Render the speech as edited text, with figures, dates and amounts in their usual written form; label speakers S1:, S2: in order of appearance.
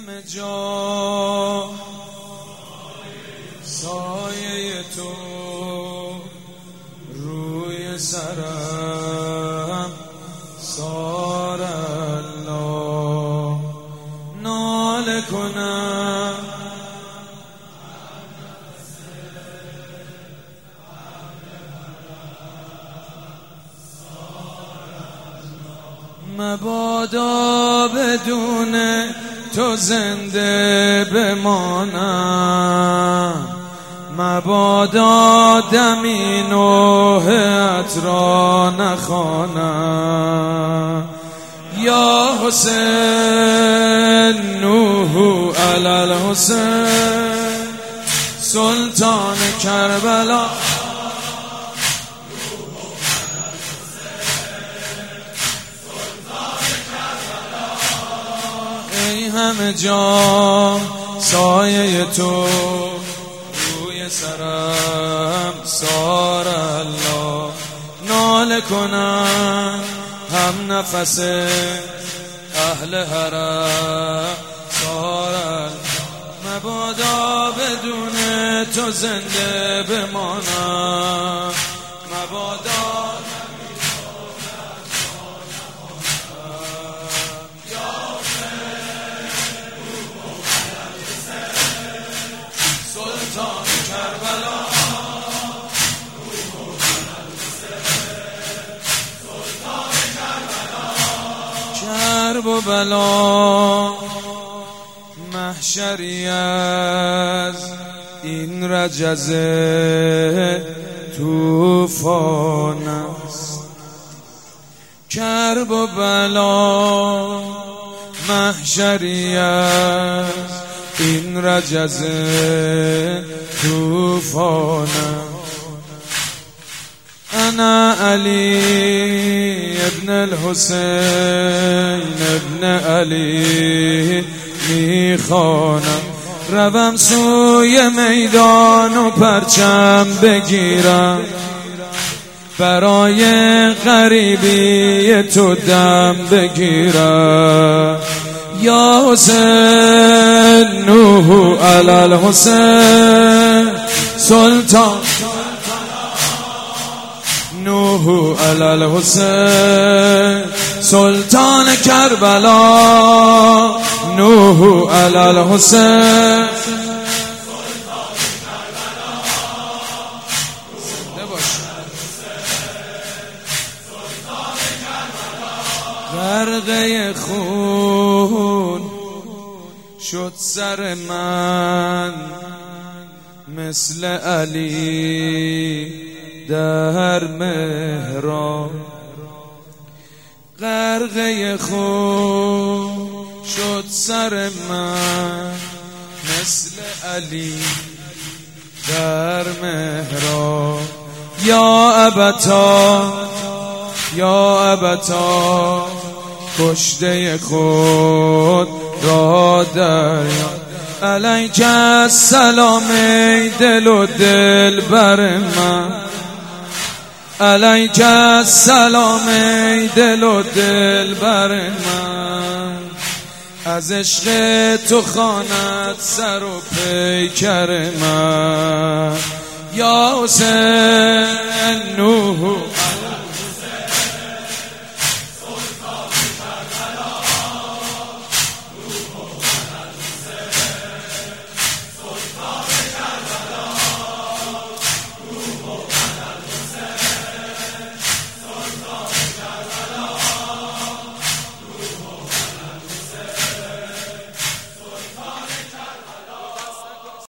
S1: همه جا سایه تو روی سرم سار الله ناله کنم مبادا بدون تو زنده بمانم، مبادا دمی نوحت را نخوانم. یا حسین نوح علی الحسین سلطان کربلا، ای همه جا سایه تو روی سرم سار الله ناله کنم هم نفس اهل حرم سار الله مبادا بدون تو زنده بمانم، مبادا سلطان کربلا کرب و بلا محشری از این رجزه طوفان است. کرب و بلا محشری از این رجزه طوفان است. انا علی ابن الحسین ابن علی میخوانم، روم سوی میدان و پرچم بگیرم، برای غریبی تو دم بگیرم. یا حسین نوح علی الحسین سلطان نوح علی الحسین سلطان کربلا نوح علی الحسین غرقه خون شد سر من مثل علی در محراب، غرقه خون شد سر من مثل علی در محراب. یا ابتا یا ابتا کشته خود را دریا، علیک السلام ای دل و دل بر من، علیک السلام ای دل و دل بر من. از عشق تو خواند سر و پیکر من. یا حسین نوح